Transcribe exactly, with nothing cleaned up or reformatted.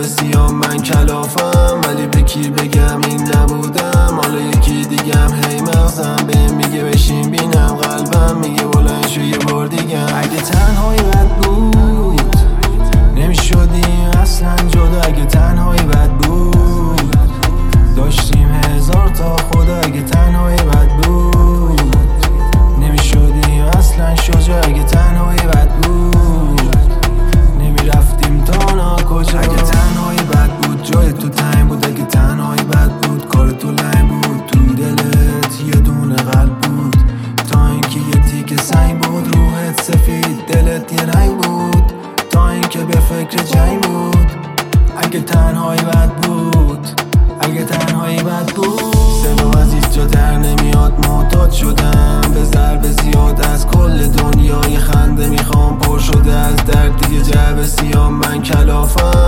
جعبه سیاه من کلافم، ولی به کی بگم این نبودم. حالا یکی دیگم هی مغزم به میگه بشین بینم، قلبم میگه بلند شو یه بار دیگم. اگه تنهایی بد بود نمیشدیم اصلا جدا، اگه تنهایی بد بود داشتیم هزار تا خدا. اگه تنهایی بد بود نمیشدیم اصلا شجاع، اگه تنهایی بد بود نمیرفتیم تا ناکجا. اگه تنهایی بد بود جای تو تنگ بود، اگه تنهایی بد بود کار تو لنگ بود. تو دلت یه دونه قلب بود، تا اینکه یه تیکه سنگ بود. روحت سفید دلت یه رنگ بود، تا اینکه به فکر جنگ بود. اگه تنهایی بد بود، اگه تنهایی بد بود. سلام از هیچ جا در نمیاد، محتاج شدم به ضرب زیاد از کل دنیای خنده. میخوام پر شده از درد دیگه جعبه سیاه من کلافم،